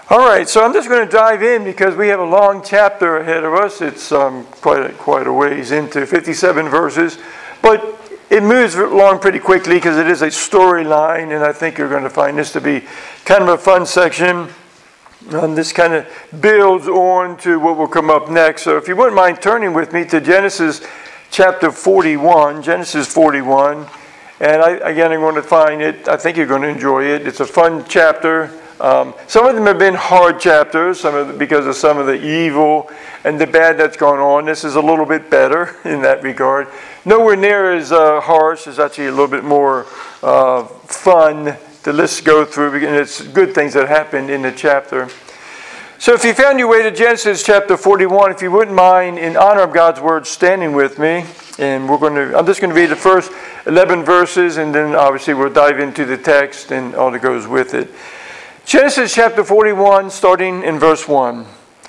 All right, so I'm just going to dive in because we have a long chapter ahead of us. It's quite a ways into 57 verses, but it moves along pretty quickly because it is a storyline, and I think you're going to find this to be kind of a fun section. This kind of builds on to what will come up next. So if you wouldn't mind turning with me to Genesis chapter 41, Genesis 41, and I'm going to find it. I think you're going to enjoy it. It's a fun chapter. Some of them have been hard chapters, because of some of the evil and the bad that's going on. This is a little bit better in that regard. Nowhere near as harsh. It's actually a little bit more fun to let's go through, and it's good things that happened in the chapter. So if you found your way to Genesis chapter 41, if you wouldn't mind, in honor of God's word, standing with me, and I'm just going to read the first 11 verses, and then obviously we'll dive into the text and all that goes with it. Genesis chapter 41, starting in verse 1.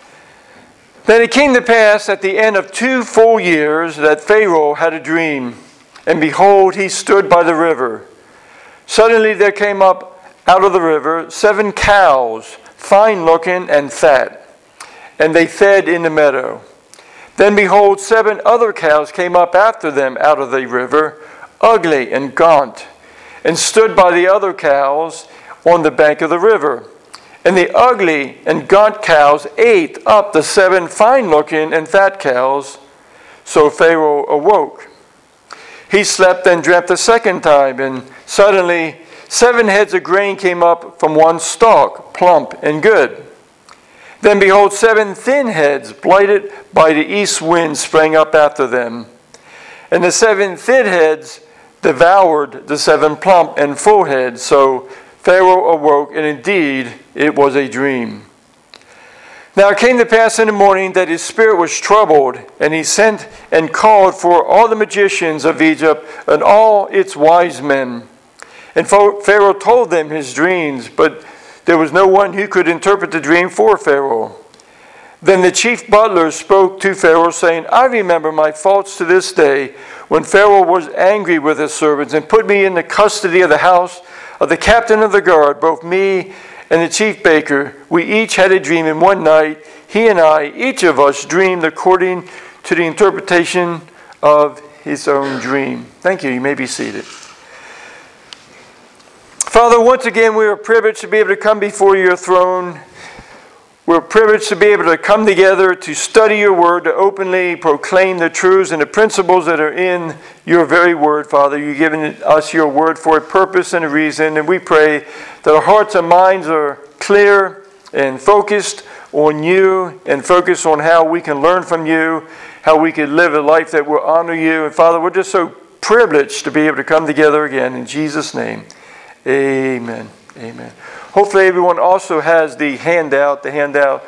Then it came to pass at the end of 2 full years that Pharaoh had a dream, and behold, he stood by the river. Suddenly there came up out of the river 7 cows, fine looking and fat, and they fed in the meadow. Then behold, 7 other cows came up after them out of the river, ugly and gaunt, and stood by the other cows on the bank of the river. And the ugly and gaunt cows ate up the 7 fine-looking and fat cows. So Pharaoh awoke. He slept and dreamt the second time, and suddenly 7 heads of grain came up from one stalk, plump and good. Then behold, 7 thin heads, blighted by the east wind, sprang up after them. And the 7 thin heads devoured the 7 plump and full heads. So Pharaoh awoke, and indeed it was a dream. Now it came to pass in the morning that his spirit was troubled, and he sent and called for all the magicians of Egypt and all its wise men. And Pharaoh told them his dreams, but there was no one who could interpret the dream for Pharaoh. Then the chief butler spoke to Pharaoh, saying, I remember my faults to this day, when Pharaoh was angry with his servants and put me in the custody of the house of the captain of the guard, both me and the chief baker. We each had a dream in one night. He and I, each of us, dreamed according to the interpretation of his own dream. Thank you. You may be seated. Father, once again, we are privileged to be able to come before your throne. We're privileged to be able to come together to study your word, to openly proclaim the truths and the principles that are in your very word, Father. You've given us your word for a purpose and a reason, and we pray that our hearts and minds are clear and focused on you and focused on how we can learn from you, how we can live a life that will honor you. And Father, we're just so privileged to be able to come together again. In Jesus' name, amen. Amen. Hopefully everyone also has the handout. The handout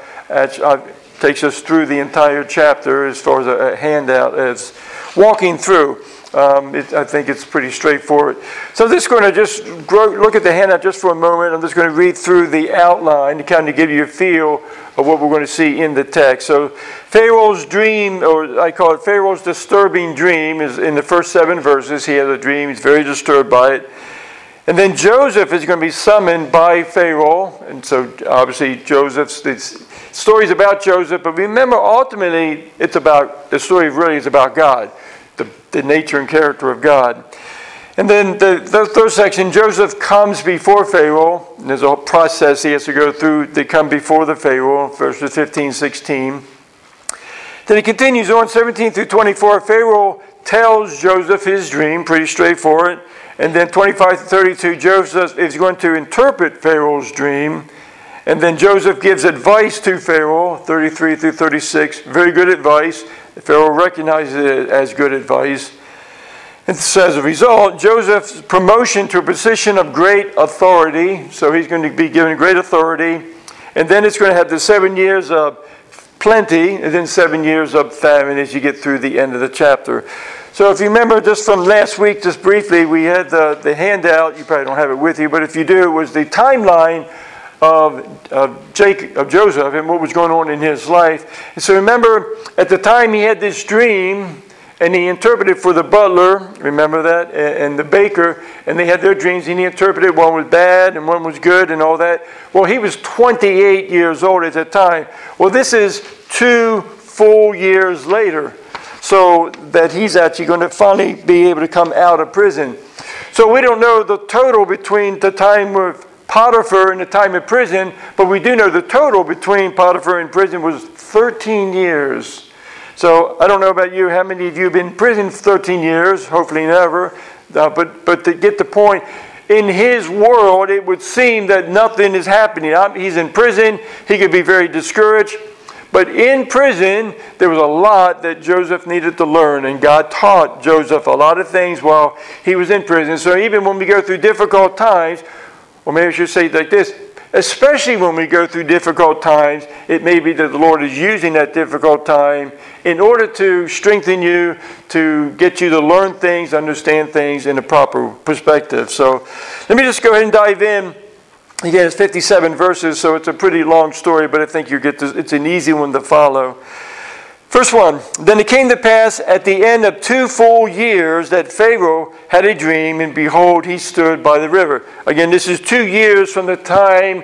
takes us through the entire chapter as far as a handout as walking through. I think it's pretty straightforward. So I'm just going to just look at the handout just for a moment. I'm just going to read through the outline to kind of give you a feel of what we're going to see in the text. So Pharaoh's dream, or I call it Pharaoh's disturbing dream, is in the first 7 verses. He has a dream. He's very disturbed by it. And then Joseph is going to be summoned by Pharaoh. And so obviously the story's about Joseph. But remember, ultimately, the story really is about God, the nature and character of God. And then the third section, Joseph comes before Pharaoh. And there's a whole process he has to go through to come before the Pharaoh, verses 15, 16. Then he continues on, 17 through 24. Pharaoh tells Joseph his dream, pretty straightforward. And then 25 to 32, Joseph is going to interpret Pharaoh's dream. And then Joseph gives advice to Pharaoh, 33 through 36. Very good advice. Pharaoh recognizes it as good advice. And so as a result, Joseph's promotion to a position of great authority. So he's going to be given great authority. And then it's going to have the 7 years of plenty, and then 7 years of famine as you get through the end of the chapter. So if you remember just from last week, just briefly, we had the handout. You probably don't have it with you, but if you do, it was the timeline of Joseph and what was going on in his life. And so remember, at the time he had this dream, and he interpreted for the butler, remember that, and the baker, and they had their dreams, and he interpreted. One was bad and one was good and all that. Well, he was 28 years old at that time. Well, this is 2 full years later, so that he's actually going to finally be able to come out of prison. So we don't know the total between the time of Potiphar and the time of prison, but we do know the total between Potiphar and prison was 13 years. So I don't know about you, how many of you have been in prison for 13 years? Hopefully never. But to get the point, in his world, it would seem that nothing is happening. He's in prison. He could be very discouraged. But in prison, there was a lot that Joseph needed to learn, and God taught Joseph a lot of things while he was in prison. So even when we go through difficult times, or maybe I should say it like this, especially when we go through difficult times, it may be that the Lord is using that difficult time in order to strengthen you, to get you to learn things, understand things in a proper perspective. So let me just go ahead and dive in. Again, it's 57 verses, so it's a pretty long story, but I think you get this, it's an easy one to follow. First one, then it came to pass at the end of 2 full years that Pharaoh had a dream, and behold, he stood by the river. Again, this is 2 years from the time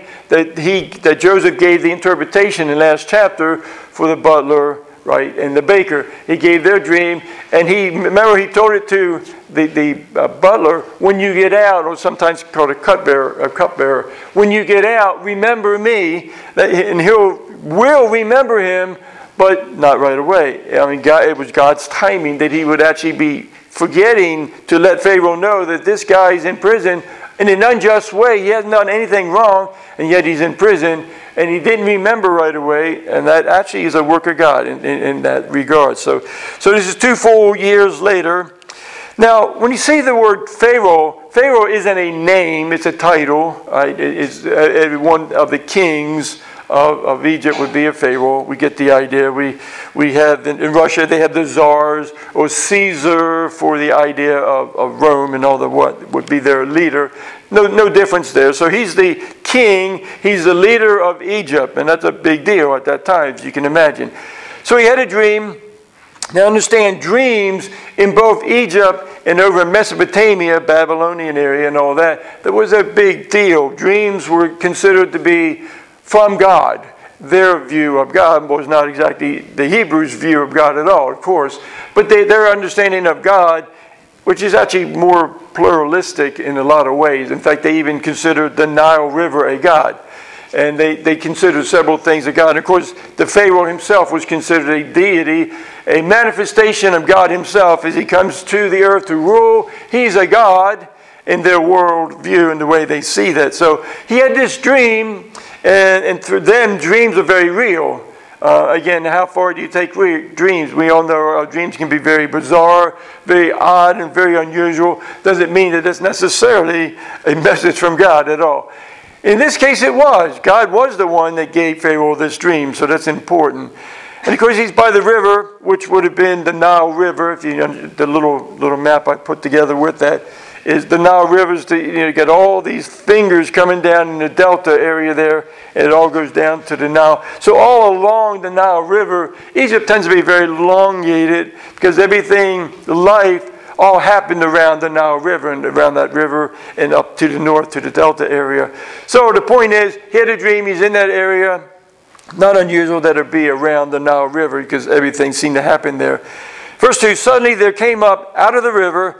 that Joseph gave the interpretation in last chapter for the butler, right, and the baker. He gave their dream, and he told it to the butler, when you get out, or sometimes called a cupbearer, when you get out, remember me, and will remember him, but not right away. I mean, it was God's timing that he would actually be forgetting to let Pharaoh know that this guy is in prison in an unjust way. He hasn't done anything wrong, and yet he's in prison, and he didn't remember right away, and that actually is a work of God in that regard. So this is 2 full years later. Now, when you see the word Pharaoh, Pharaoh isn't a name, it's a title. Right? It's one of the kings of Egypt would be a Pharaoh. We get the idea. We have, in Russia, they have the czars, or Caesar for the idea of Rome and all the what would be their leader. No difference there. So he's the king, he's the leader of Egypt, and that's a big deal at that time, as you can imagine. So he had a dream. Now understand, dreams in both Egypt and over in Mesopotamia, Babylonian area and all that, that was a big deal. Dreams were considered to be from God. Their view of God was not exactly the Hebrews' view of God at all, of course, but their understanding of God, which is actually more pluralistic in a lot of ways. In fact, they even considered the Nile River a god. And they considered several things a god. And of course, the Pharaoh himself was considered a deity, a manifestation of God himself as he comes to the earth to rule. He's a god in their world view and the way they see that. So he had this dream, and for them, dreams are very real. Again, how far do you take dreams? We all know our dreams can be very bizarre, very odd, and very unusual. Doesn't mean that it's necessarily a message from God at all. In this case, it was. God was the one that gave Pharaoh this dream, so that's important. And of course, he's by the river, which would have been the Nile River. If you the little map I put together with that is the Nile River. You get all these fingers coming down in the delta area there, and it all goes down to the Nile. So all along the Nile River, Egypt tends to be very elongated because everything, life, all happened around the Nile River and around that river and up to the north to the delta area. So the point is, he had a dream, he's in that area. Not unusual that it be around the Nile River because everything seemed to happen there. Verse 2, suddenly there came up out of the river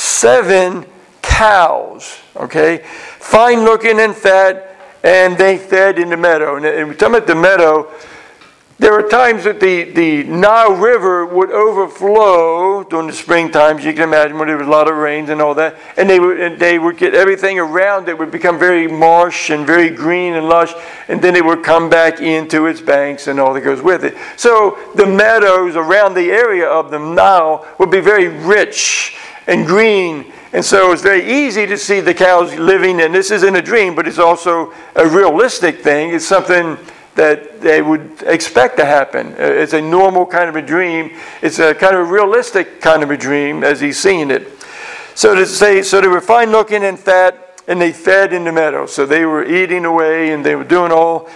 7 cows, okay, fine looking and fat, and they fed in the meadow. And we're talking about the meadow. There were times that the Nile River would overflow during the spring times, you can imagine, when there was a lot of rains and all that, and they would get everything around it would become very marsh and very green and lush, and then it would come back into its banks and all that goes with it. So the meadows around the area of the Nile would be very rich and green, and so it's very easy to see the cows living, and this isn't a dream, but it's also a realistic thing. It's something that they would expect to happen. It's a normal kind of a dream. It's a kind of a realistic kind of a dream as he's seeing it. So to say, so they were fine looking and fat, and they fed in the meadow. So they were eating away, and they were doing all.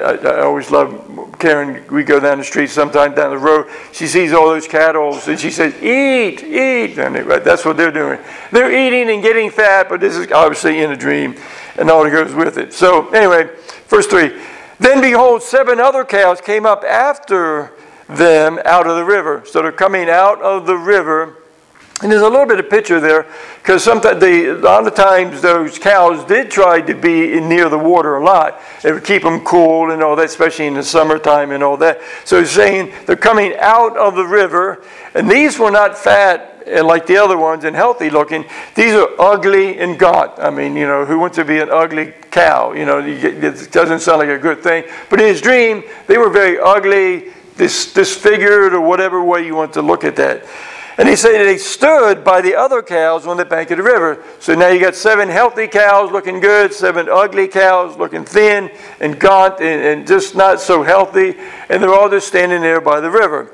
I always love Karen. We go down the street sometime down the road. She sees all those cattle, and she says, "Eat, eat." And that's what they're doing. They're eating and getting fat, but this is obviously in a dream, and all that goes with it. So anyway, verse 3. Then behold, 7 other cows came up after them out of the river. So they're coming out of the river. And there's a little bit of picture there, because sometimes a lot of times those cows did try to be near the water a lot. It would keep them cool and all that, especially in the summertime and all that. So he's saying they're coming out of the river, and these were not fat like the other ones and healthy looking. These are ugly and gaunt. I mean, who wants to be an ugly cow? It doesn't sound like a good thing. But in his dream, they were very ugly, disfigured, or whatever way you want to look at that. And he said they stood by the other cows on the bank of the river. So now you got 7 healthy cows looking good, 7 ugly cows looking thin and gaunt and just not so healthy. And they're all just standing there by the river.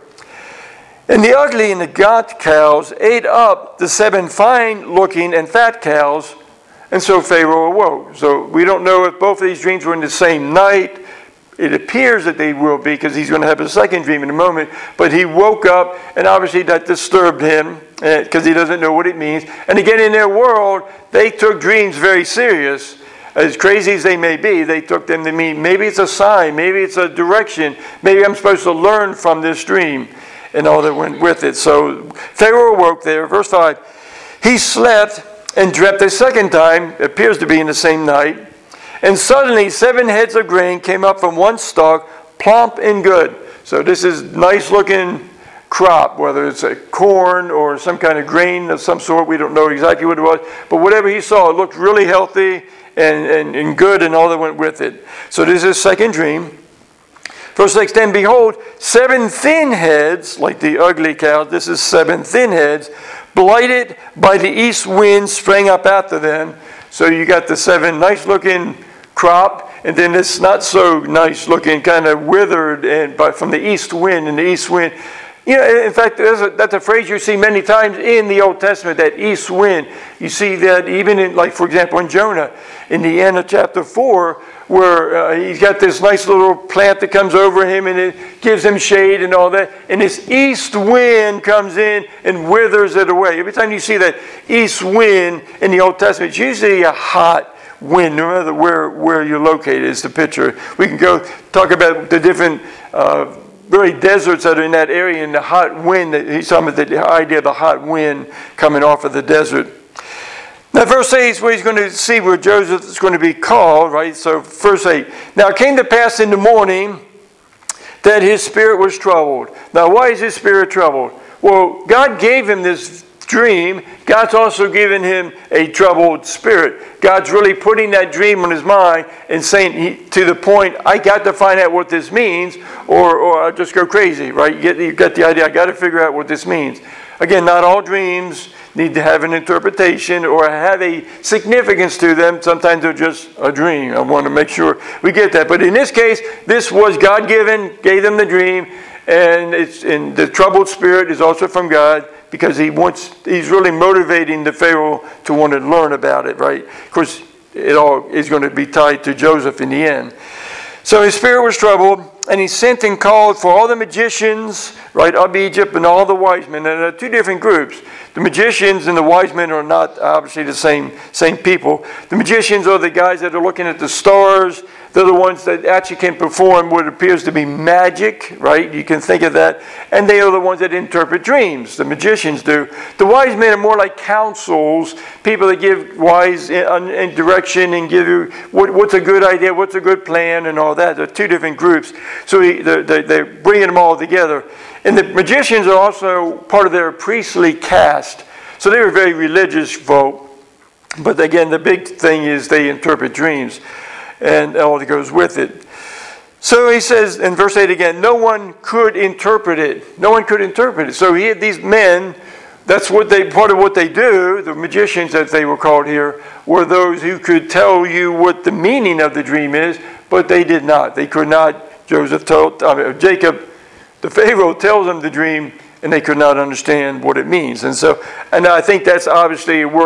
And the ugly and the gaunt cows ate up the 7 fine-looking and fat cows, and so Pharaoh awoke. So we don't know if both of these dreams were in the same night. It appears that they will be, because he's going to have a second dream in a moment. But he woke up, and obviously that disturbed him, because he doesn't know what it means. And again, in their world, they took dreams very serious. As crazy as they may be, they took them to mean maybe it's a sign, maybe it's a direction, maybe I'm supposed to learn from this dream, and all that went with it. So Pharaoh awoke there. Verse 5, he slept and dreamt a second time, appears to be in the same night. And suddenly 7 heads of grain came up from one stalk, plump and good. So this is nice looking crop, whether it's a corn or some kind of grain of some sort. We don't know exactly what it was. But whatever he saw, it looked really healthy and good, and all that went with it. So this is his second dream. Verse 6, then behold, 7 thin heads, like the ugly cows, this is 7 thin heads, blighted by the east wind, sprang up after them. So you got the 7 nice looking crop, and then this not so nice looking, kind of withered, but from the east wind. And the east wind, in fact, that's a phrase you see many times in the Old Testament, that east wind. You see that even in, like, for example, in Jonah, in the end of chapter 4, where he's got this nice little plant that comes over him, and it gives him shade and all that. And this east wind comes in and withers it away. Every time you see that east wind in the Old Testament, it's usually a hot wind, no matter where you're located, is the picture. We can go talk about the different really deserts that are in that area, and the hot wind. He's talking about the idea of the hot wind coming off of the desert. Now, verse 8 is where he's going to see where Joseph is going to be called, right? So, verse 8. Now, it came to pass in the morning that his spirit was troubled. Now, why is his spirit troubled? Well, God gave him this dream. God's also given him a troubled spirit. God's really putting that dream on his mind and saying, to the point, I got to find out what this means, or I'll just go crazy, right? You get the idea. I got to figure out what this means. Again, not all dreams need to have an interpretation or have a significance to them. Sometimes they're just a dream. I want to make sure we get that. But in this case, this was God-given, gave them the dream, and the troubled spirit is also from God, because he's really motivating the Pharaoh to want to learn about it, right? Of course, it all is going to be tied to Joseph in the end. So his spirit was troubled, and he sent and called for all the magicians, right, of Egypt, and all the wise men. And there are 2 different groups. The magicians and the wise men are not obviously the same people. The magicians are the guys that are looking at the stars. They're the ones that actually can perform what appears to be magic, right? You can think of that. And they are the ones that interpret dreams. The magicians do. The wise men are more like counsels, people that give wise and direction and give you what's a good idea, what's a good plan, and all that. They're 2 different groups. So they're bringing them all together. And the magicians are also part of their priestly caste. So they were very religious folk. But again, the big thing is they interpret dreams and all that goes with it. So he says in verse 8 again, no one could interpret it. No one could interpret it. So he had these men, that's what part of what they do, the magicians as they were called here, were those who could tell you what the meaning of the dream is, but they did not. They could not. Jacob, the Pharaoh tells them the dream, and they could not understand what it means. And I think that's obviously a work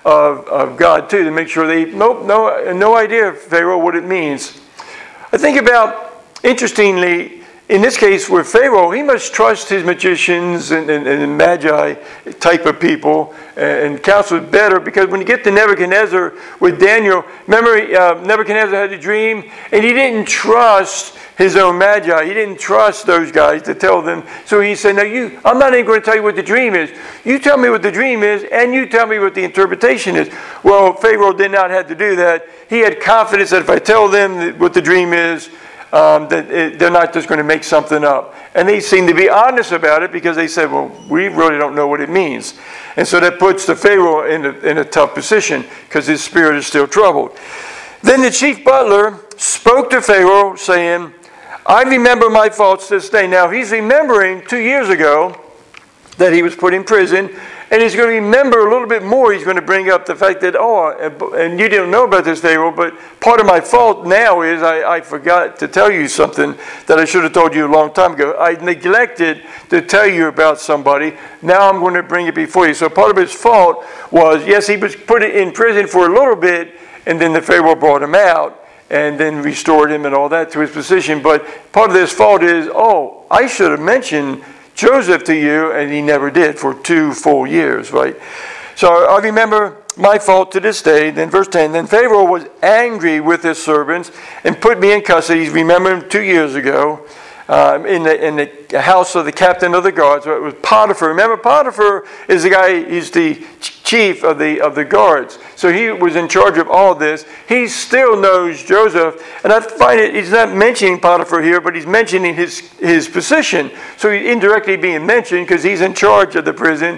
of God too, to make sure they no idea, Pharaoh, what it means. I think about, interestingly, in this case with Pharaoh, he must trust his magicians and magi type of people and counsel better, because when you get to Nebuchadnezzar with Daniel, remember Nebuchadnezzar had a dream and he didn't trust his own magi. He didn't trust those guys to tell them. So he said, I'm not even going to tell you what the dream is. You tell me what the dream is and you tell me what the interpretation is. Well, Pharaoh did not have to do that. He had confidence that if I tell them what the dream is, they're not just going to make something up. And they seemed to be honest about it, because they said, well, we really don't know what it means. And so that puts the Pharaoh in a tough position, because his spirit is still troubled. Then the chief butler spoke to Pharaoh, saying, I remember my faults this day. Now he's remembering 2 years ago that he was put in prison, and he's going to remember a little bit more. He's going to bring up the fact that, and you didn't know about this, Pharaoh, but part of my fault now is I forgot to tell you something that I should have told you a long time ago. I neglected to tell you about somebody. Now I'm going to bring it before you. So part of his fault was, yes, he was put in prison for a little bit, and then the Pharaoh brought him out and then restored him and all that to his position. But part of this fault is, I should have mentioned Joseph to you, and he never did for 2 full years, right? So I remember my fault to this day. Then verse 10, then Pharaoh was angry with his servants and put me in custody. Remember 2 years ago, in the house of the captain of the guards. So it was Potiphar. Remember, Potiphar is the guy, he's the chief of the guards. So he was in charge of all this. He still knows Joseph. And I find it, he's not mentioning Potiphar here, but he's mentioning his position. So he's indirectly being mentioned because he's in charge of the prison.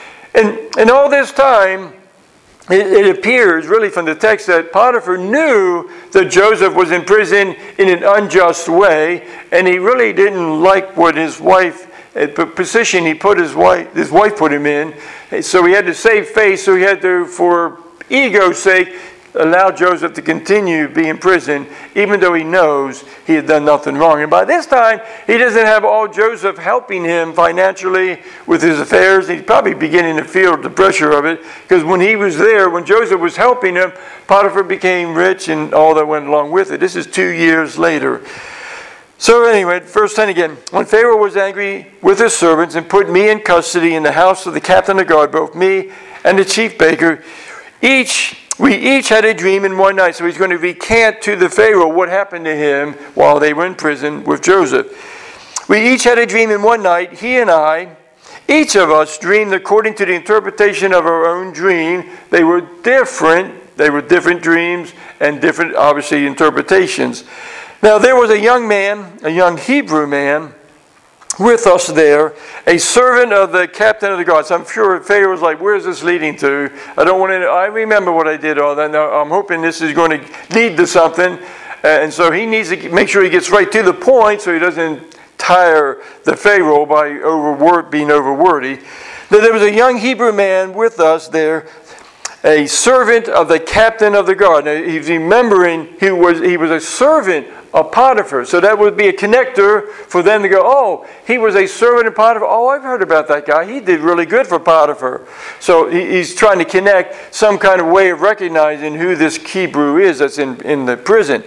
And all this time, it appears really from the text that Potiphar knew that Joseph was in prison in an unjust way, and he really didn't like what his wife, the position his wife put him in. So he had to save face, so he had to, for ego's sake, allow Joseph to continue to be in prison, even though he knows he had done nothing wrong. And by this time, he doesn't have all Joseph helping him financially with his affairs. He's probably beginning to feel the pressure of it, because when he was there, when Joseph was helping him, Potiphar became rich and all that went along with it. This is 2 years later. So anyway, verse 10 again. When Pharaoh was angry with his servants and put me in custody in the house of the captain of the guard, both me and the chief baker, we each had a dream in one night. So he's going to recant to the Pharaoh what happened to him while they were in prison with Joseph. We each had a dream in one night, he and I. Each of us dreamed according to the interpretation of our own dream. They were different. They were different dreams and different, obviously, interpretations. Now there was a young Hebrew man, with us there, a servant of the captain of the guards. I'm sure Pharaoh was like, where's this leading to? I remember what I did all that. Now I'm hoping this is going to lead to something. And so he needs to make sure he gets right to the point so he doesn't tire the Pharaoh by being overwordy. There was a young Hebrew man with us there, a servant of the captain of the guard. Now he's remembering he was a servant of Potiphar. So that would be a connector for them to go, he was a servant of Potiphar. I've heard about that guy. He did really good for Potiphar. So he's trying to connect some kind of way of recognizing who this Hebrew is that's in the prison.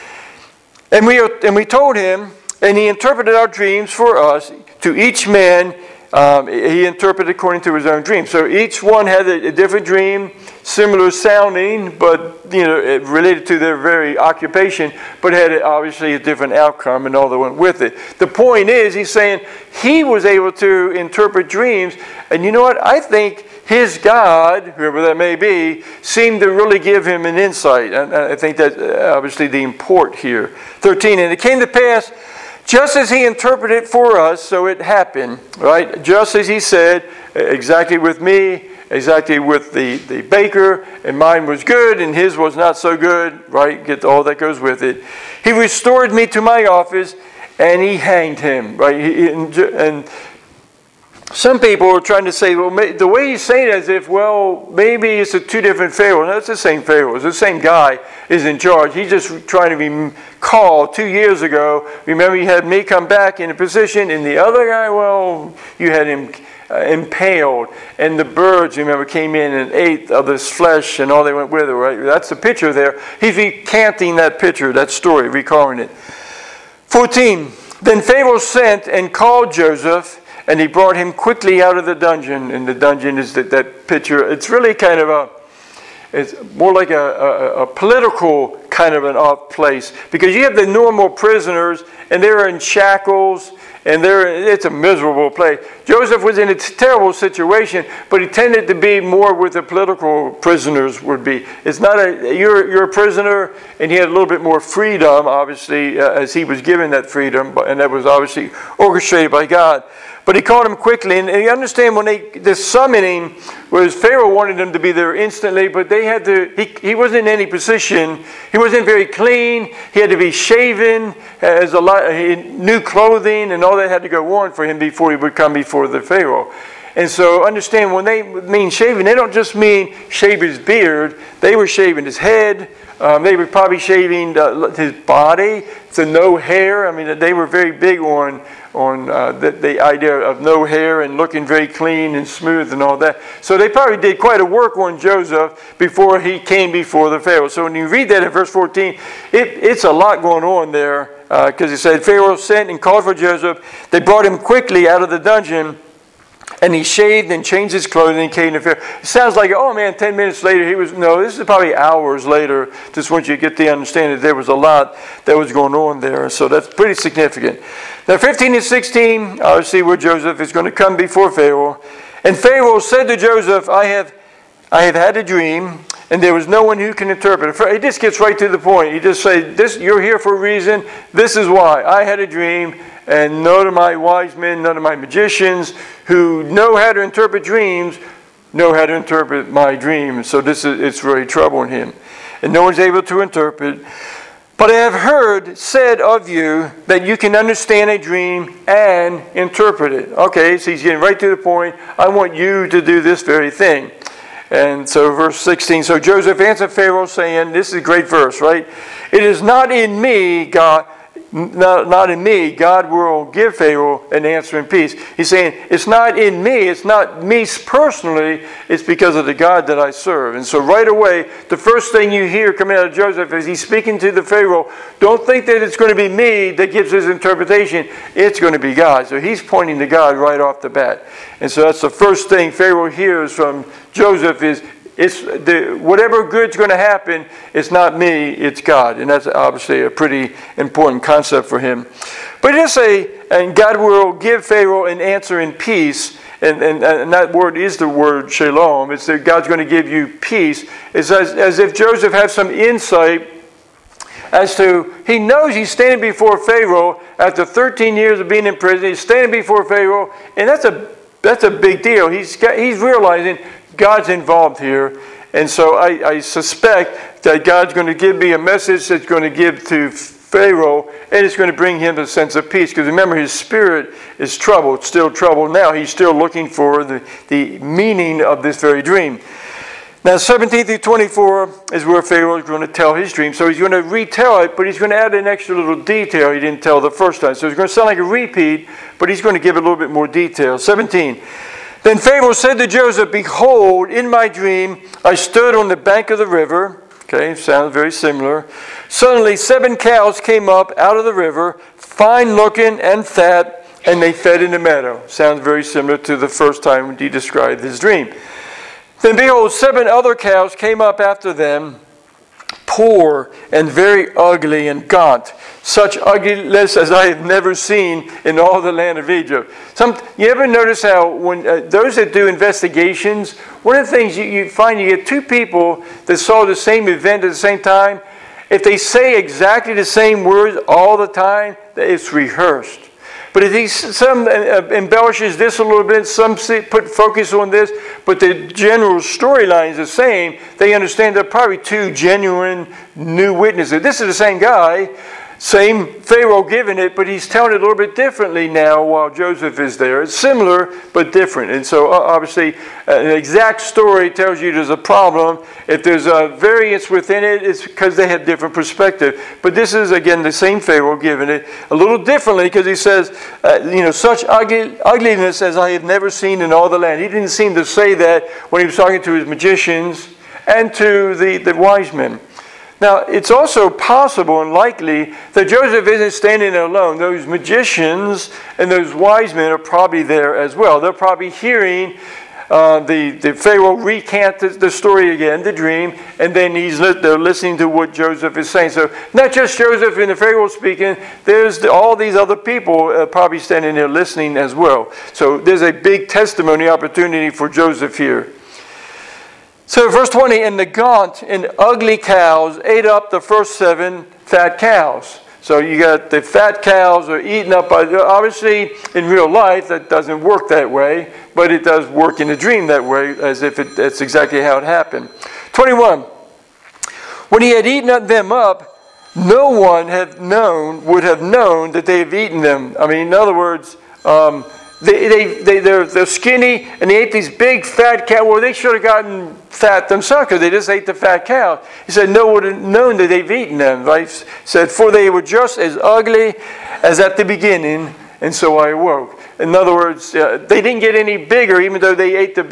And we told him, and he interpreted our dreams for us. To each man, he interpreted according to his own dream. So each one had a different dream, similar sounding, but related to their very occupation, but had obviously a different outcome and all that went with it. The point is, he's saying he was able to interpret dreams, and you know what? I think his God, whoever that may be, seemed to really give him an insight. And I think that's obviously the import here. 13, and it came to pass, just as he interpreted for us, so it happened, right? Just as he said, exactly with me, exactly with the baker, and mine was good, and his was not so good, right? Get all that goes with it. He restored me to my office, and he hanged him, right? And some people are trying to say, well, the way he's saying it as if, maybe it's two different Pharaohs. No, it's the same Pharaoh. It's the same guy is in charge. He's just trying to recall 2 years ago. Remember, you had me come back in a position, and the other guy, you had him impaled, and the birds, remember, came in and ate of his flesh, and all they went with it, right? That's the picture there. He's recanting that picture, that story, recalling it. 14, then Pharaoh sent and called Joseph, and he brought him quickly out of the dungeon. And the dungeon is that picture. It's really kind of it's more like a political kind of an off place. Because you have the normal prisoners, and they're in shackles, and it's a miserable place. Joseph was in a terrible situation, but he tended to be more where the political prisoners would be. It's not you're a prisoner, and he had a little bit more freedom, obviously, as he was given that freedom, and that was obviously orchestrated by God. But he called him quickly, and you understand when the summoning was Pharaoh wanted him to be there instantly, but they had to. He wasn't in any position. He wasn't very clean. He had to be shaven, as new clothing, and all that had to go on for him before he would come before the Pharaoh. And so understand, when they mean shaving, they don't just mean shave his beard. They were shaving his head. They were probably shaving his body to no hair. I mean, they were very big on the idea of no hair and looking very clean and smooth and all that. So they probably did quite a work on Joseph before he came before the Pharaoh. So when you read that in verse 14, it's a lot going on there, because it said, Pharaoh sent and called for Joseph. They brought him quickly out of the dungeon, and he shaved and changed his clothing and came to Pharaoh. It sounds like, 10 minutes later this is probably hours later. Just want you to get the understanding that there was a lot that was going on there. So that's pretty significant. Now 15 and 16, obviously where Joseph is going to come before Pharaoh. And Pharaoh said to Joseph, I have had a dream, and there was no one who can interpret it. He just gets right to the point. He just says, you're here for a reason. This is why. I had a dream, and none of my wise men, none of my magicians who know how to interpret dreams know how to interpret my dream. So it's really troubling him. And no one's able to interpret. But I have heard said of you that you can understand a dream and interpret it. Okay, so he's getting right to the point. I want you to do this very thing. And so verse 16, so Joseph answered Pharaoh saying, this is a great verse, right? It is not in me, God will give Pharaoh an answer in peace. He's saying, it's not in me, it's not me personally, it's because of the God that I serve. And so right away, the first thing you hear coming out of Joseph is he's speaking to the Pharaoh. Don't think that it's going to be me that gives his interpretation. It's going to be God. So he's pointing to God right off the bat. And so that's the first thing Pharaoh hears from Joseph is, whatever good's going to happen, it's not me, it's God. And that's obviously a pretty important concept for him. But it does say, and God will give Pharaoh an answer in peace. And that word is the word shalom. It's that God's going to give you peace. It's as if Joseph has some insight as to, he knows he's standing before Pharaoh after 13 years of being in prison. He's standing before Pharaoh, and that's a big deal. He's realizing God's involved here. And so I suspect that God's going to give me a message that's going to give to Pharaoh, and it's going to bring him a sense of peace. Because remember, his spirit is troubled, still troubled now. He's still looking for the meaning of this very dream. Now 17 through 24 is where Pharaoh is going to tell his dream. So he's going to retell it, but he's going to add an extra little detail he didn't tell the first time. So it's going to sound like a repeat, but he's going to give it a little bit more detail. 17. Then Pharaoh said to Joseph, behold, in my dream, I stood on the bank of the river. Okay, sounds very similar. Suddenly 7 cows came up out of the river, fine looking and fat, and they fed in the meadow. Sounds very similar to the first time when he described his dream. Then behold, 7 other cows came up after them, poor and very ugly and gaunt. Such ugliness as I have never seen in all the land of Egypt. You ever notice how when those that do investigations, one of the things you find, you get 2 people that saw the same event at the same time. If they say exactly the same words all the time, it's rehearsed. But if some embellishes this a little bit, some put focus on this, but the general storyline is the same, they understand they're probably 2 genuine new witnesses. This is the same guy. Same Pharaoh giving it, but he's telling it a little bit differently now while Joseph is there. It's similar, but different. And so obviously, an exact story tells you there's a problem. If there's a variance within it, it's because they have different perspective. But this is, again, the same Pharaoh giving it a little differently because he says, such ugliness as I have never seen in all the land. He didn't seem to say that when he was talking to his magicians and to the wise men. Now, it's also possible and likely that Joseph isn't standing there alone. Those magicians and those wise men are probably there as well. They're probably hearing the Pharaoh recant the story again, the dream, and then they're listening to what Joseph is saying. So not just Joseph and the Pharaoh speaking, there's all these other people probably standing there listening as well. So there's a big testimony opportunity for Joseph here. So verse 20, and the gaunt and ugly cows ate up the first 7 fat cows. So you got the fat cows are eaten up by, obviously in real life that doesn't work that way, but it does work in a dream that way as if that's exactly how it happened. 21, when he had eaten them up, no one would have known that they have eaten them. I mean, in other words, they're skinny, and they ate these big fat cows. Well, they should have gotten fat themselves because they just ate the fat cows. He said, no one would have known that they've eaten them. Right? He said, for they were just as ugly as at the beginning, and so I awoke. In other words, they didn't get any bigger, even though they ate the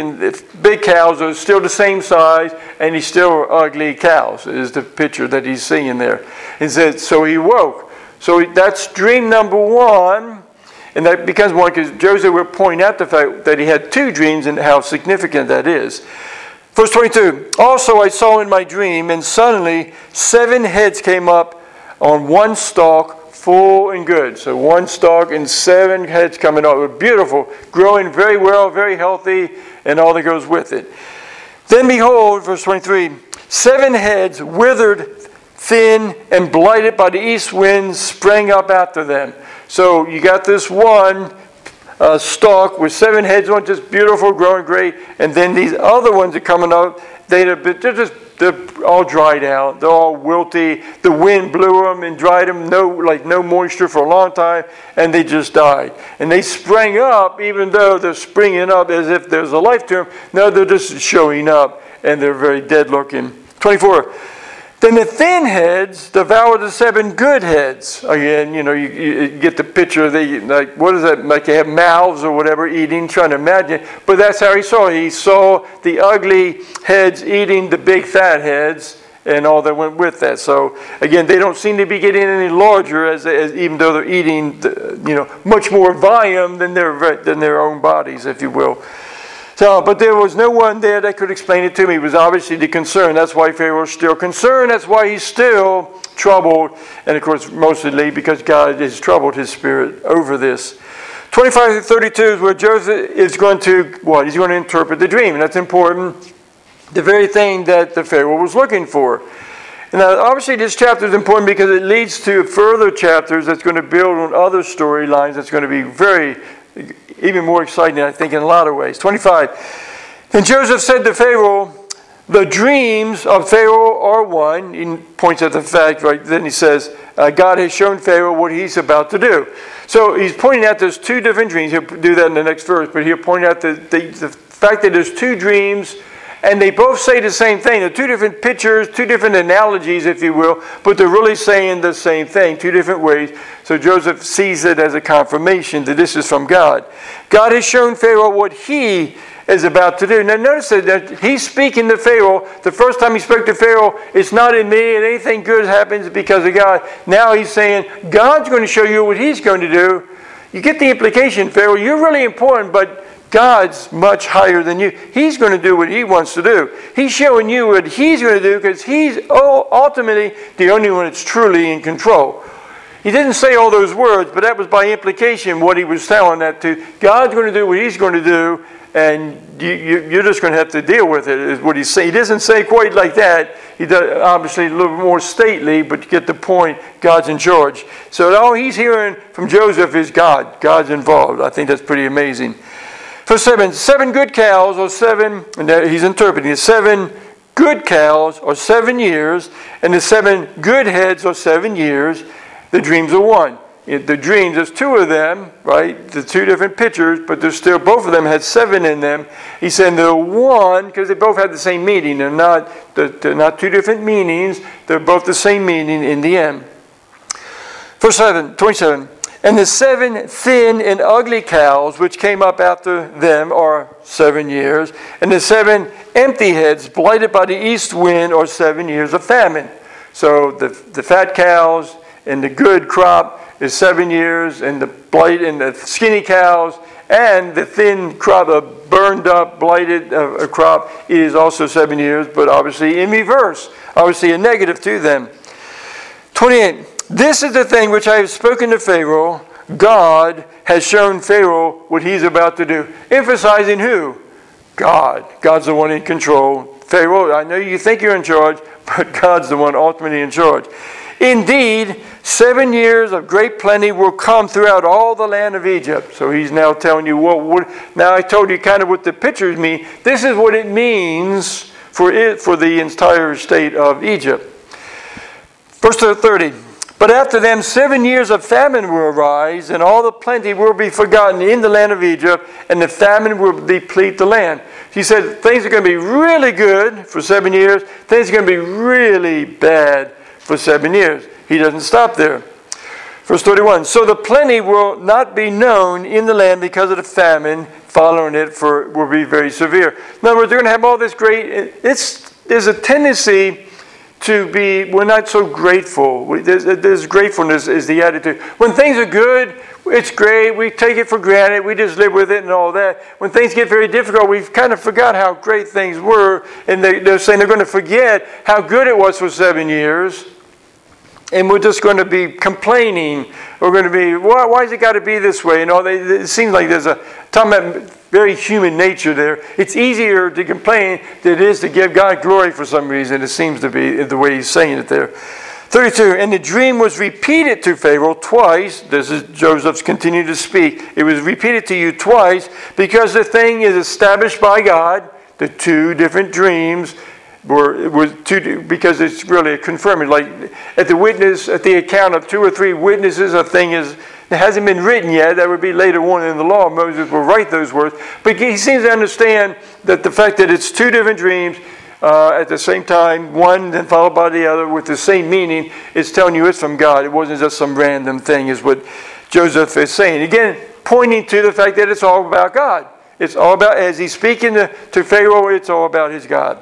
big cows are still the same size, and they still are ugly cows, is the picture that he's seeing there. He said, so he woke. So that's dream number 1. And that becomes one because Joseph will point out the fact that he had 2 dreams and how significant that is. Verse 22, also I saw in my dream, and suddenly 7 heads came up on one stalk, full and good. So one stalk and 7 heads coming up. Beautiful, growing very well, very healthy, and all that goes with it. Then behold, verse 23, 7 heads withered, thin, and blighted by the east wind sprang up after them. So you got this one stalk with 7 heads on, just beautiful, growing great, and then these other ones are coming up. They're all dried out. They're all wilty. The wind blew them and dried them. No moisture for a long time, and they just died. And they sprang up, even though they're springing up as if there's a life to them. No, they're just showing up, and they're very dead looking. 24. Then the thin heads devoured the 7 good heads. Again, you get the picture. What is that? Like they have mouths or whatever eating, trying to imagine. But that's how he saw it. He saw the ugly heads eating the big fat heads and all that went with that. So again, they don't seem to be getting any larger as even though they're eating, much more volume than their own bodies, if you will. So, but there was no one there that could explain it to me. It was obviously the concern. That's why Pharaoh is still concerned. That's why he's still troubled. And of course, mostly because God has troubled his spirit over this. 25 to 32 is where Joseph is going to, what? He's going to interpret the dream. And that's important. The very thing that the Pharaoh was looking for. Now, obviously, this chapter is important because it leads to further chapters that's going to build on other storylines that's going to be even more exciting, I think, in a lot of ways. 25. And Joseph said to Pharaoh, the dreams of Pharaoh are one. He points at the fact, right? Then he says, God has shown Pharaoh what he's about to do. So he's pointing out there's 2 different dreams. He'll do that in the next verse, but he'll point out the fact that there's 2 dreams, and they both say the same thing. They're 2 different pictures, 2 different analogies, if you will, but they're really saying the same thing, 2 different ways. So Joseph sees it as a confirmation that this is from God. God has shown Pharaoh what he is about to do. Now notice that he's speaking to Pharaoh. The first time he spoke to Pharaoh, it's not in me, and anything good happens because of God. Now he's saying, God's going to show you what he's going to do. You get the implication, Pharaoh, you're really important, but God's much higher than you. He's going to do what he wants to do. He's showing you what he's going to do because he's ultimately the only one that's truly in control. He didn't say all those words, but that was by implication what he was telling that to. God's going to do what he's going to do, and you're just going to have to deal with it, is what he's saying. He doesn't say quite like that. He does obviously a little more stately, but you get the point. God's in charge. So all he's hearing from Joseph is God. God's involved. I think that's pretty amazing. Verse 7 good cows or 7, and he's interpreting it, 7 good cows or 7 years, and the 7 good heads or 7 years. The dreams are one. The dreams, there's two of them, right? The two different pictures, but there's still, both of them had 7 in them. He said they're one because they both had the same meaning. They're not two different meanings. They're both the same meaning in the end. Verse 27. And the 7 thin and ugly cows which came up after them are 7 years. And the 7 empty heads blighted by the east wind are 7 years of famine. So the fat cows and the good crop is 7 years, and the blight and the skinny cows and the thin crop, of burned up, blighted crop is also 7 years, but obviously in reverse, obviously a negative to them. 28. This is the thing which I have spoken to Pharaoh. God has shown Pharaoh what he's about to do. Emphasizing who? God. God's the one in control. Pharaoh, I know you think you're in charge, but God's the one ultimately in charge. Indeed, 7 years of great plenty will come throughout all the land of Egypt. So he's now telling you, now I told you kind of what the pictures mean. This is what it means for the entire state of Egypt. Verse 30. But after them 7 years of famine will arise, and all the plenty will be forgotten in the land of Egypt, and the famine will deplete the land. He said things are going to be really good for 7 years. Things are going to be really bad for 7 years. He doesn't stop there. Verse 31. So the plenty will not be known in the land because of the famine following it, for it will be very severe. In other words, they're going to have all this great... There's a tendency to be, we're not so grateful. There's gratefulness is the attitude. When things are good, it's great. We take it for granted. We just live with it and all that. When things get very difficult, we've kind of forgot how great things were. And they're saying they're going to forget how good it was for 7 years. And we're just going to be complaining. We're going to be, why has it got to be this way? It seems like there's talking about very human nature there. It's easier to complain than it is to give God glory for some reason. It seems to be the way he's saying it there. 32, and the dream was repeated to Pharaoh twice. This is Joseph's continuing to speak. It was repeated to you twice because the thing is established by God. The 2 different dreams because it's really confirming. Like at the account of 2 or 3 witnesses, a thing it hasn't been written yet. That would be later on in the law. Moses will write those words. But he seems to understand that the fact that it's 2 different dreams at the same time, one then followed by the other with the same meaning, is telling you it's from God. It wasn't just some random thing, is what Joseph is saying. Again, pointing to the fact that it's all about God. It's all about, as he's speaking to Pharaoh, it's all about his God.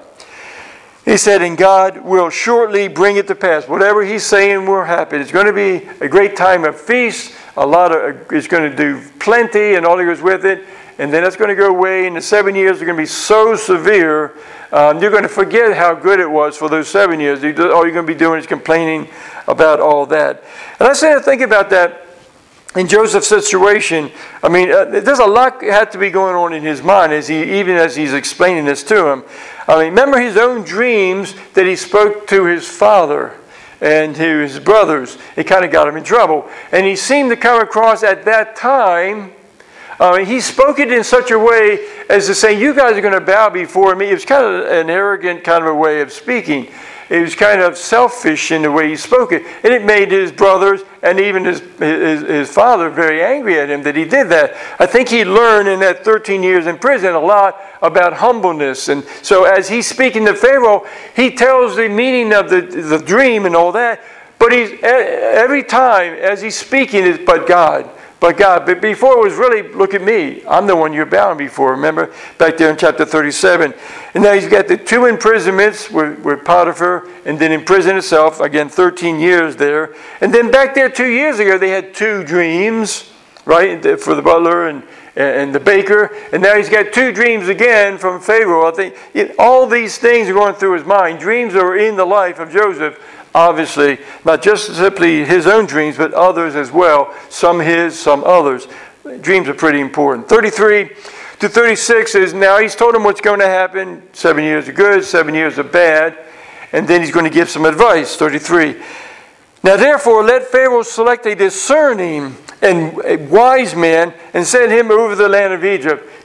He said, and God will shortly bring it to pass. Whatever he's saying will happen. It's going to be a great time of feast. It's going to do plenty and all that goes with it. And then it's going to go away. And the 7 years are going to be so severe, you're going to forget how good it was for those 7 years. All you're going to be doing is complaining about all that. And I say to think about that in Joseph's situation. I mean, there's a lot had to be going on in his mind even as he's explaining this to him. I mean, remember his own dreams that he spoke to his father and to his brothers. It kind of got him in trouble. And he seemed to come across at that time, he spoke it in such a way as to say, you guys are going to bow before me. It was kind of an arrogant kind of a way of speaking. It was kind of selfish in the way he spoke it. And it made his brothers and even his father very angry at him that he did that. I think he learned in that 13 years in prison a lot about humbleness. And so as he's speaking to Pharaoh, he tells the meaning of the dream and all that. But every time as he's speaking, it's but God. But God, but before it was really, look at me. I'm the one you're bowing before. Remember back there in chapter 37. And now he's got the 2 imprisonments with Potiphar and then in prison itself. Again, 13 years there. And then back there 2 years ago, they had 2 dreams, right, for the butler and the baker. And now he's got 2 dreams again from Pharaoh. I think all these things are going through his mind. Dreams are in the life of Joseph. Obviously, not just simply his own dreams, but others as well. Some his, some others. Dreams are pretty important. 33 to 36 is now he's told him what's going to happen. 7 years are good, 7 years are bad. And then he's going to give some advice. 33. Now therefore, let Pharaoh select a discerning and a wise man and send him over the land of Egypt.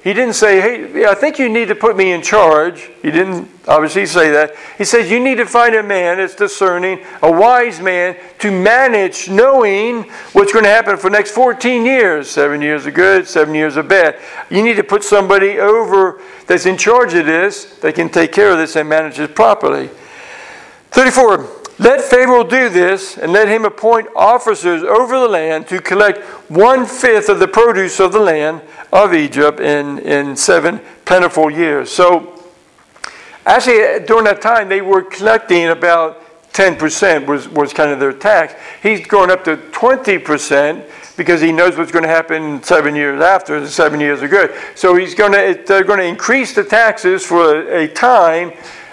He didn't say, hey, I think you need to put me in charge. He didn't obviously say that. He says, you need to find a man that's discerning, a wise man, to manage knowing what's going to happen for the next 14 years. 7 years of good, 7 years of bad. You need to put somebody over that's in charge of this, that can take care of this and manage it properly. 34. Let Pharaoh do this, and let him appoint officers over the land to collect 1/5 of the produce of the land of Egypt in 7 plentiful years. So, actually, during that time, they were collecting about 10% was kind of their tax. He's going up to 20% because he knows what's going to happen 7 years after. The 7 years are good. So they're going to increase the taxes for a time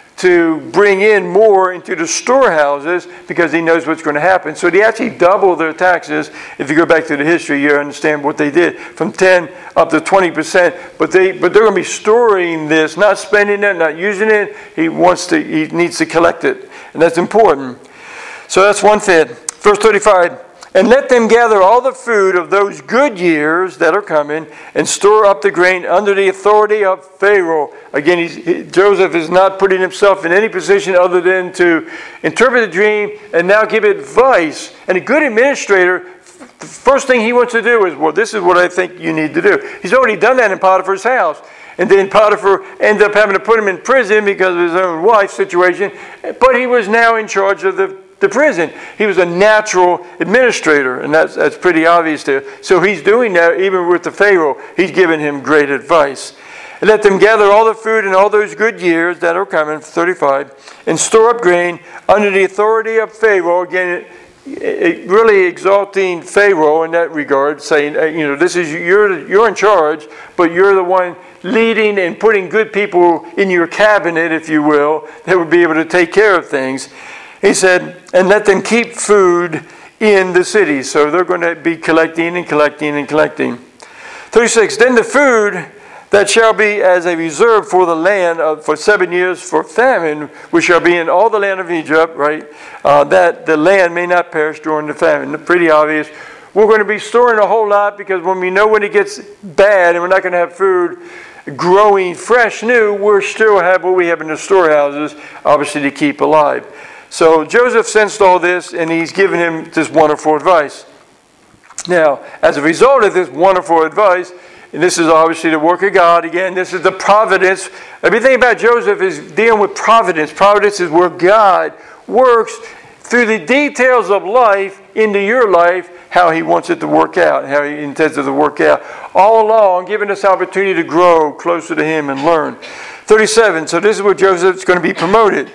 to bring in more into the storehouses because he knows what's going to happen. So they actually double their taxes. If you go back to the history, you understand what they did. From 10 up to 20%. But they're going to be storing this, not spending it, not using it. He needs to collect it. And that's important. So that's 1/5. Verse 35. And let them gather all the food of those good years that are coming and store up the grain under the authority of Pharaoh. Again, Joseph is not putting himself in any position other than to interpret the dream and now give advice. And a good administrator, the first thing he wants to do is, well, this is what I think you need to do. He's already done that in Potiphar's house. And then Potiphar ended up having to put him in prison because of his own wife's situation. But he was now in charge of the prison. He was a natural administrator, and that's pretty obvious there. So he's doing that even with the Pharaoh. He's giving him great advice. And let them gather all the food in all those good years that are coming, 35, and store up grain under the authority of Pharaoh. Again, really exalting Pharaoh in that regard, saying, this is you're in charge, but you're the one leading and putting good people in your cabinet, if you will, that would be able to take care of things. He said, and let them keep food in the city. So they're going to be collecting and collecting and collecting. 36, then the food that shall be as a reserve for the land for 7 years for famine, which shall be in all the land of Egypt, right? That the land may not perish during the famine. Pretty obvious. We're going to be storing a whole lot because when we know when it gets bad and we're not going to have food growing fresh, new, we'll still have what we have in the storehouses, obviously to keep alive. So Joseph sensed all this, and he's given him this wonderful advice. Now, as a result of this wonderful advice, and this is obviously the work of God. Again, this is the providence. Everything about Joseph is dealing with providence. Providence is where God works through the details of life into your life, how he wants it to work out, how he intends it to work out. All along, giving us opportunity to grow closer to him and learn. 37, so this is where Joseph's going to be promoted.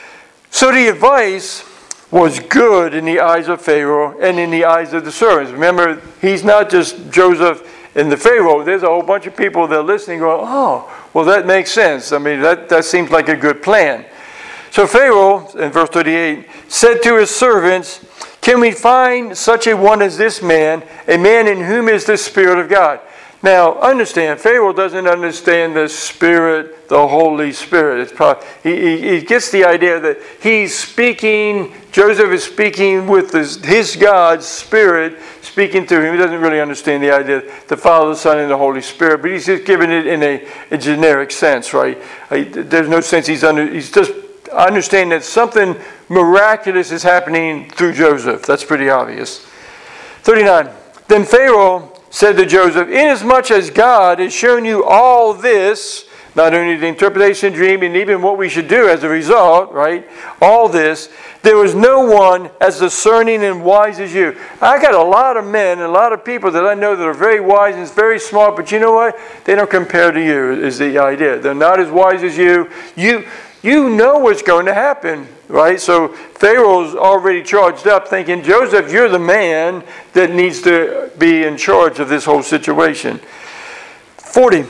So the advice was good in the eyes of Pharaoh and in the eyes of the servants. Remember, he's not just Joseph and the Pharaoh. There's a whole bunch of people that are listening going, oh, well, that makes sense. I mean, that seems like a good plan. So Pharaoh, in verse 38, said to his servants, can we find such a one as this man, a man in whom is the Spirit of God? Now, understand, Pharaoh doesn't understand the Spirit, the Holy Spirit. He gets the idea that he's speaking, Joseph is speaking with his God's Spirit, speaking to him. He doesn't really understand the idea, the Father, the Son, and the Holy Spirit, but he's just giving it in a generic sense, right? There's no sense he's just understanding that something miraculous is happening through Joseph. That's pretty obvious. 39, then Pharaoh said to Joseph, inasmuch as God has shown you all this, not only the interpretation, dream, and even what we should do as a result, right? All this, there was no one as discerning and wise as you. I got a lot of men and a lot of people that I know that are very wise and very smart, but you know what? They don't compare to you, is the idea. They're not as wise as you. You know what's going to happen, right? So Pharaoh's already charged up thinking, Joseph, you're the man that needs to be in charge of this whole situation. 40.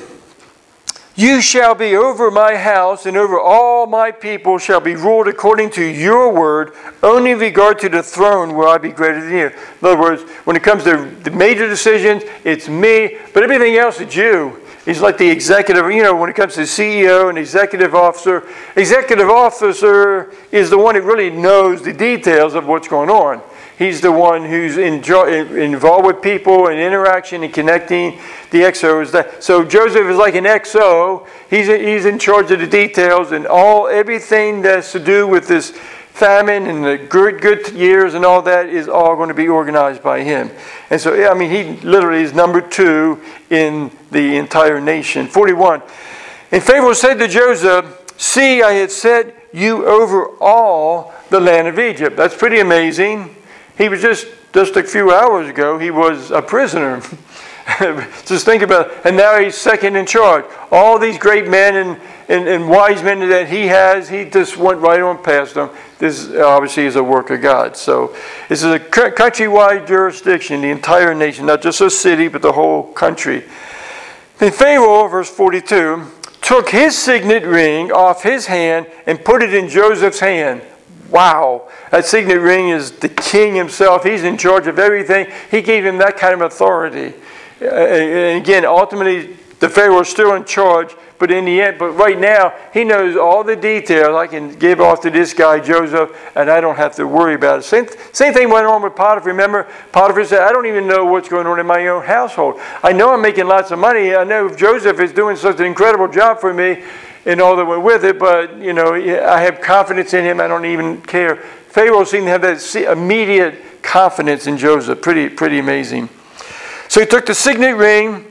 You shall be over my house, and over all my people shall be ruled according to your word, only in regard to the throne where I be greater than you. In other words, when it comes to the major decisions, it's me, but everything else is you. He's like the executive, when it comes to the CEO and executive officer is the one that really knows the details of what's going on. He's the one who's involved with people and interaction and connecting the XOs. So Joseph is like an XO. He's in charge of the details and everything that's to do with this famine and the good years and all that is all going to be organized by him. And so, he literally is number 2 in the entire nation. 41. And Pharaoh said to Joseph, "See, I had set you over all the land of Egypt." That's pretty amazing. He was just a few hours ago, he was a prisoner. Just think about it. And now he's second in charge. All these great men and wise men that he has, he just went right on past them. This obviously is a work of God. So this is a countrywide jurisdiction, the entire nation, not just a city, but the whole country. Then Pharaoh, verse 42, took his signet ring off his hand and put it in Joseph's hand. Wow. That signet ring is the king himself. He's in charge of everything. He gave him that kind of authority. And again, ultimately, the Pharaoh is still in charge, but in the end, but right now, he knows all the details. I can give off to this guy, Joseph, and I don't have to worry about it. Same thing went on with Potiphar. Remember, Potiphar said, "I don't even know what's going on in my own household. I know I'm making lots of money. I know Joseph is doing such an incredible job for me and all that went with it, but, I have confidence in him. I don't even care." Pharaoh seemed to have that immediate confidence in Joseph. Pretty amazing. So he took the signet ring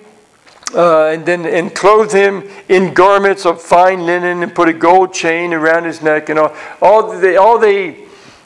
and clothed him in garments of fine linen and put a gold chain around his neck and all the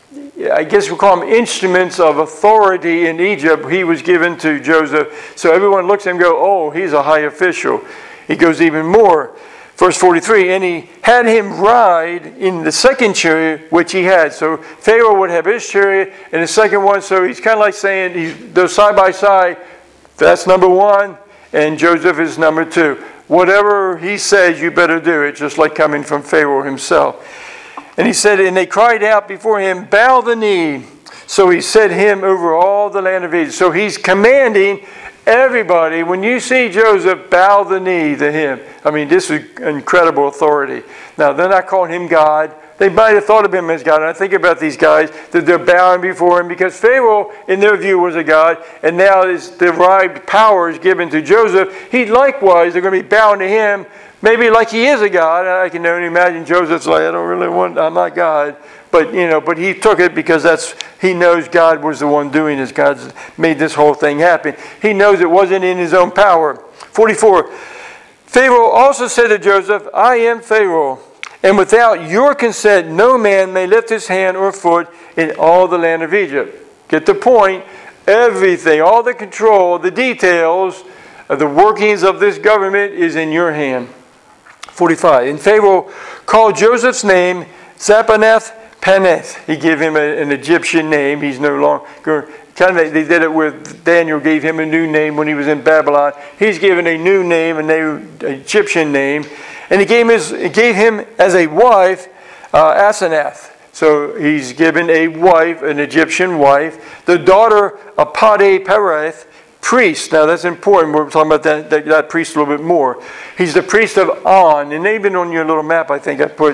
I guess we'll call them instruments of authority in Egypt. He was given to Joseph. So everyone looks at him and goes, "Oh, he's a high official." He goes even more. Verse 43, and he had him ride in the second chariot which he had. So Pharaoh would have his chariot and the second one. So he's kind of like saying, they're side by side. That's number 1, and Joseph is number 2. Whatever he says, you better do it, just like coming from Pharaoh himself. And he said, and they cried out before him, "Bow the knee." So he set him over all the land of Egypt. So he's commanding everybody, when you see Joseph, bow the knee to him. This is incredible authority. Now, they're not calling him God. They might have thought of him as God. And I think about these guys, that they're bowing before him because Pharaoh, in their view, was a God. And now his derived powers given to Joseph. They're going to be bowing to him, maybe like he is a God. I can only imagine Joseph's like, I'm not God. But he took it because he knows God was the one doing this. God's made this whole thing happen. He knows it wasn't in his own power. 44. Pharaoh also said to Joseph, "I am Pharaoh, and without your consent no man may lift his hand or foot in all the land of Egypt." Get the point. Everything, all the control, the details of the workings of this government is in your hand. 45. And Pharaoh called Joseph's name Zapanath Paneth. He gave him an Egyptian name. He's no longer, they did it with Daniel, gave him a new name when he was in Babylon. He's given a new name, a new Egyptian name. And he gave him as a wife, Asenath. So he's given a wife, an Egyptian wife, the daughter of Pade-Pereth, priest. Now that's important. We're talking about that priest a little bit more. He's the priest of On. And even on your little map, I think I put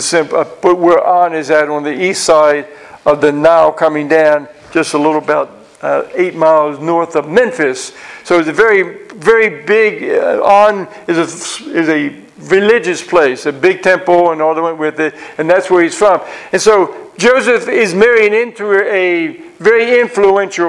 where On is at on the east side of the Nile coming down, just a little about 8 miles north of Memphis. So it's a very, very big, On is a religious place, a big temple and all that went with it. And that's where he's from. And so Joseph is marrying into a very influential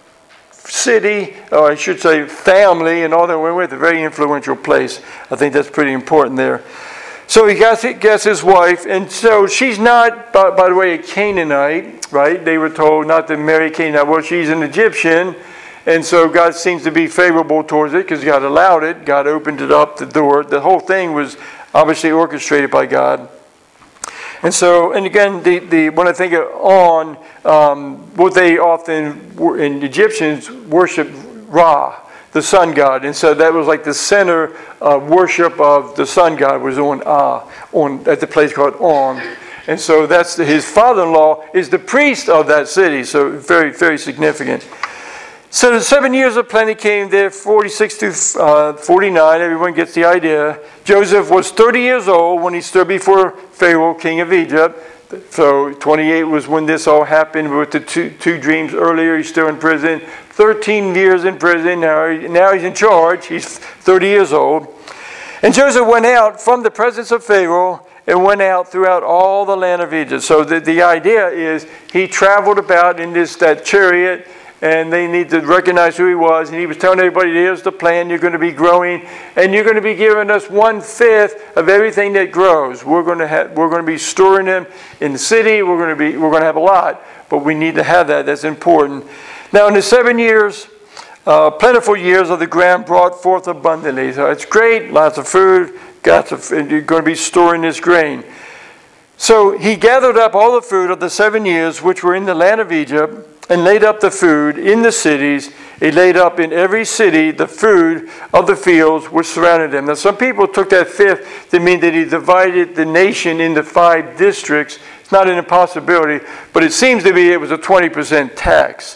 city, or I should say family, and all that went with it. A very influential place. I think that's pretty important there. So he gets his wife, and so she's not, by the way, a Canaanite, right? They were told not to marry Canaanite. Well, she's an Egyptian, and so God seems to be favorable towards it because God allowed it. God opened it up, the door. The whole thing was obviously orchestrated by God. And so, and again, when I think of On, what they often, in Egyptians, worship Ra, the sun god. And so that was like the center of worship of the sun god was at the place called On. And so that's his father-in-law is the priest of that city. So very, very significant. So the 7 years of plenty came there, 46 to 49. Everyone gets the idea. Joseph was 30 years old when he stood before Pharaoh, king of Egypt. So 28 was when this all happened with the two dreams earlier. He's still in prison. 13 years in prison. Now he's in charge. He's 30 years old. And Joseph went out from the presence of Pharaoh and went out throughout all the land of Egypt. So the idea is he traveled about in that chariot, and they need to recognize who he was. And he was telling everybody, here's the plan. You're going to be growing, and you're going to be giving us 1/5 of everything that grows. We're going to be storing them in the city. We're going to have a lot, but we need to have that. That's important. Now, in the 7 years, plentiful years of the ground brought forth abundantly. So it's great, lots of food. You're going to be storing this grain. So he gathered up all the food of the 7 years which were in the land of Egypt, and laid up the food in the cities. He laid up in every city the food of the fields which surrounded them. Now some people took that 1/5 to mean that he divided the nation into 5 districts. It's not an impossibility, but it seems to be it was a 20% tax.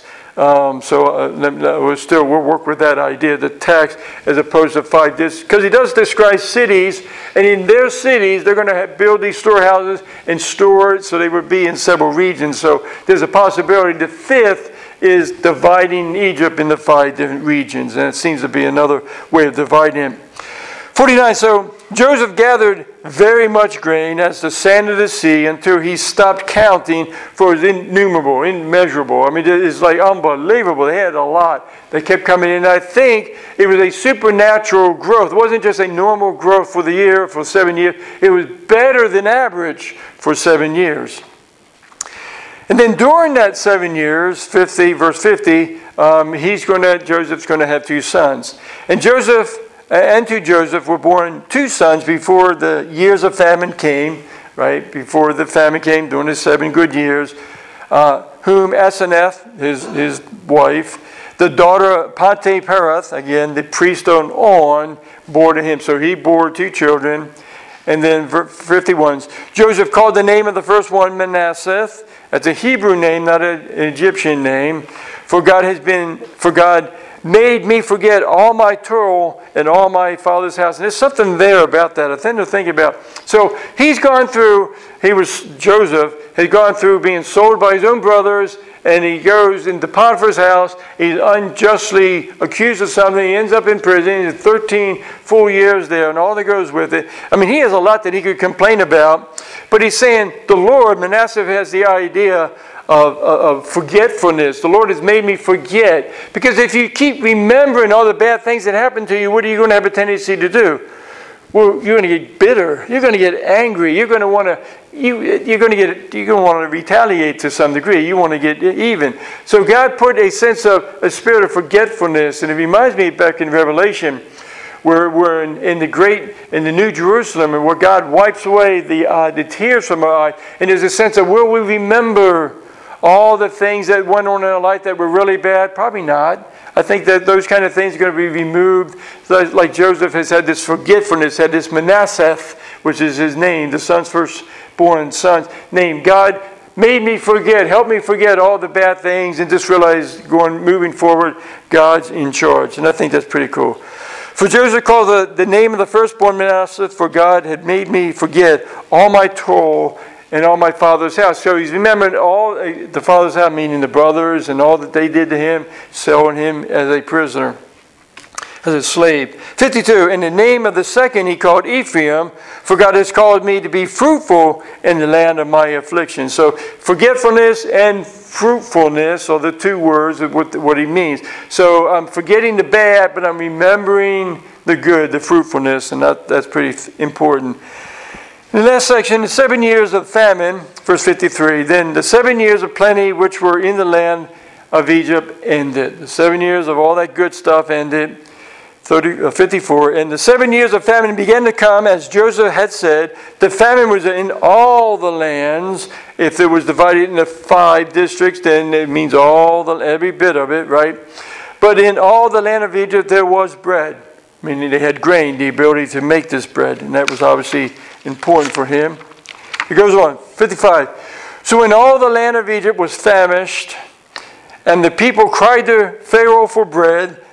We'll work with that idea, the tax as opposed to 5 districts. Because he does describe cities, and in their cities, they're going to build these storehouses and store it, so they would be in several regions. So there's a possibility the 5th is dividing Egypt into 5 different regions, and it seems to be another way of dividing it. 49, so Joseph gathered very much grain as the sand of the sea until he stopped counting, for it was innumerable, immeasurable. I mean, it's like unbelievable. They had a lot. They kept coming in. I think it was a supernatural growth. It wasn't just a normal growth for the year, for 7 years. It was better than average for 7 years. And then during that 7 years, 50, verse 50, Joseph's going to have 2 sons. And to Joseph were born 2 sons before the years of famine came, right? Before the famine came, during his 7 good years, whom Asenath, his wife, the daughter of Pantiperath, again, the priest on On, bore to him. So he bore 2 children. And then 51, Joseph called the name of the first one Manasseh. That's a Hebrew name, not an Egyptian name. For God made me forget all my toil and all my father's house. And there's something there about that. I tend to think about. So Joseph had gone through being sold by his own brothers, and he goes into Potiphar's house. He's unjustly accused of something. He ends up in prison. He's 13 full years there, and all that goes with it. I mean, he has a lot that he could complain about. But he's saying, the Lord, Manasseh has the idea of forgetfulness. The Lord has made me forget. Because if you keep remembering all the bad things that happened to you, what are you going to have a tendency to do? Well, you're going to get bitter. You're going to get angry. You're going to want to retaliate to some degree. You want to get even. So God put a spirit of forgetfulness, and it reminds me back in Revelation, where we're in the New Jerusalem, and where God wipes away the tears from our eyes, and there's a sense of, will we remember all the things that went on in our life that were really bad? Probably not. I think that those kind of things are going to be removed. Like Joseph has had this forgetfulness, had this Manasseh, which is his name, the firstborn son's name. God made me forget, helped me forget all the bad things, and just realize moving forward, God's in charge. And I think that's pretty cool. For Joseph called the name of the firstborn Manasseh, for God had made me forget all my toil and all my father's house. So he's remembering all the father's house, meaning the brothers and all that they did to him, selling him as a prisoner, as a slave. 52, in the name of the second he called Ephraim, for God has called me to be fruitful in the land of my affliction. So forgetfulness and fruitfulness are the 2 words of what he means. So I'm forgetting the bad, but I'm remembering the good, the fruitfulness, and that's pretty important. In the last section, the 7 years of famine, verse 53, then the 7 years of plenty which were in the land of Egypt ended. The 7 years of all that good stuff ended. 54, and the 7 years of famine began to come, as Joseph had said. The famine was in all the lands. If it was divided into 5 districts, then it means every bit of it, right? But in all the land of Egypt there was bread, meaning they had grain, the ability to make this bread, and that was obviously important for him. It goes on, 55. So when all the land of Egypt was famished, and the people cried to Pharaoh for bread,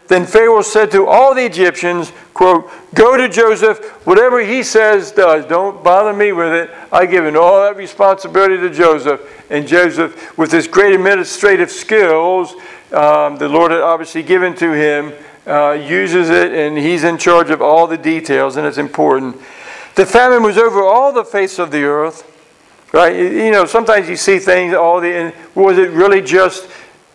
Then Pharaoh said to all the Egyptians, quote, "Go to Joseph, whatever he says does. Don't bother me with it. I give all that responsibility to Joseph." And Joseph, with his great administrative skills, the Lord had obviously given to him, uses it, and he's in charge of all the details, and it's important. The famine was over all the face of the earth. Right? You know, sometimes you see things, was it really just,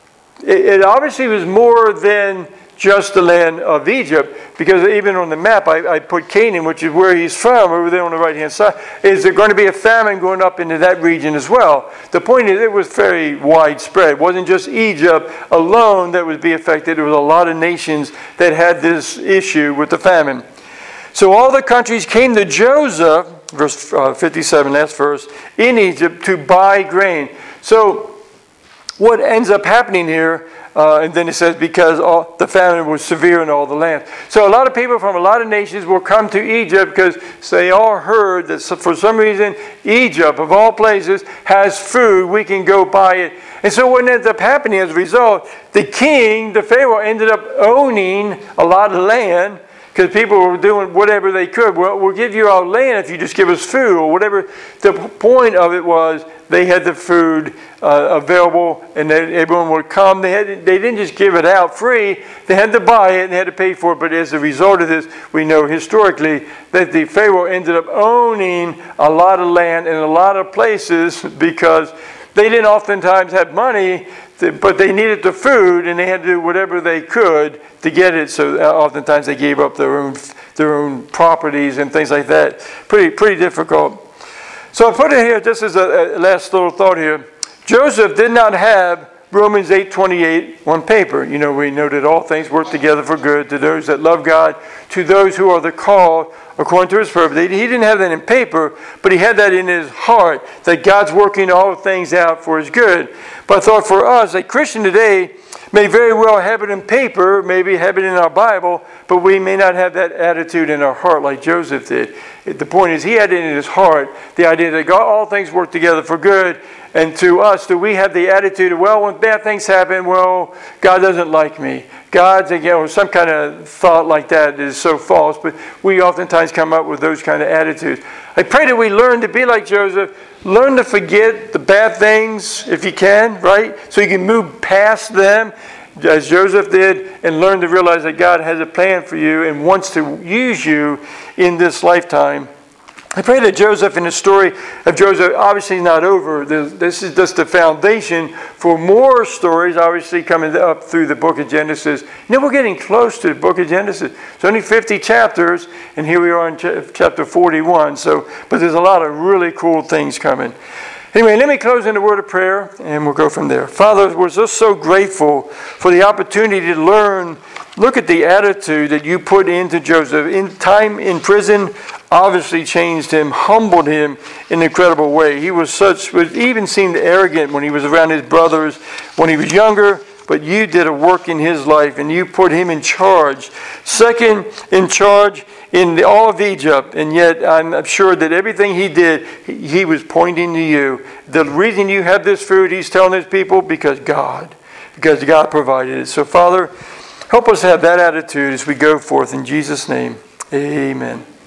it obviously was more than just the land of Egypt, because even on the map, I put Canaan, which is where he's from, over there on the right-hand side. Is there going to be a famine going up into that region as well? The point is, it was very widespread. It wasn't just Egypt alone that would be affected. There was a lot of nations that had this issue with the famine. So all the countries came to Joseph, verse 57, last verse, in Egypt to buy grain. So what ends up happening here, and then it says, because the famine was severe in all the land. So a lot of people from a lot of nations will come to Egypt because they all heard that for some reason Egypt, of all places, has food. We can go buy it. And so what ends up happening as a result, the king, the Pharaoh, ended up owning a lot of land, because people were doing whatever they could. Well, we'll give you our land if you just give us food, or whatever. The point of it was they had the food available, and everyone would come. They didn't just give it out free. They had to buy it and they had to pay for it. But as a result of this, we know historically that the Pharaoh ended up owning a lot of land in a lot of places, because they didn't oftentimes have money, but they needed the food, and they had to do whatever they could to get it. So oftentimes they gave up their own properties and things like that. Pretty difficult. So I put it here just as a last little thought here. Joseph did not have Romans 8:28 on paper. You know, we know that all things work together for good to those that love God, to those who are the called according to his purpose. He didn't have that in paper, but he had that in his heart, that God's working all things out for his good. But I thought for us, a Christian today may very well have it in paper, maybe have it in our Bible, but we may not have that attitude in our heart like Joseph did. The point is, he had it in his heart, the idea that God, all things work together for good. And to us, do we have the attitude of, well, when bad things happen, well, God doesn't like me. God's, again, some kind of thought like that is so false, but we oftentimes come up with those kind of attitudes. I pray that we learn to be like Joseph, learn to forget the bad things if you can, right? So you can move past them, as Joseph did, and learn to realize that God has a plan for you and wants to use you in this lifetime. I pray that Joseph, in the story of Joseph, obviously is not over. This is just the foundation for more stories, obviously coming up through the book of Genesis. You know, we're getting close to the book of Genesis. It's only 50 chapters, and here we are in chapter 41. But there's a lot of really cool things coming. Anyway, let me close in a word of prayer, and we'll go from there. Father, we're just so grateful for the opportunity to learn. Look at the attitude that you put into Joseph. In time in prison, obviously changed him, humbled him in an incredible way. He even seemed arrogant when he was around his brothers when he was younger, but you did a work in his life, and you put him in charge. Second in charge in all of Egypt, and yet I'm sure that everything he did, he was pointing to you. The reason you have this food, he's telling his people, because God provided it. So Father, help us have that attitude as we go forth in Jesus' name. Amen.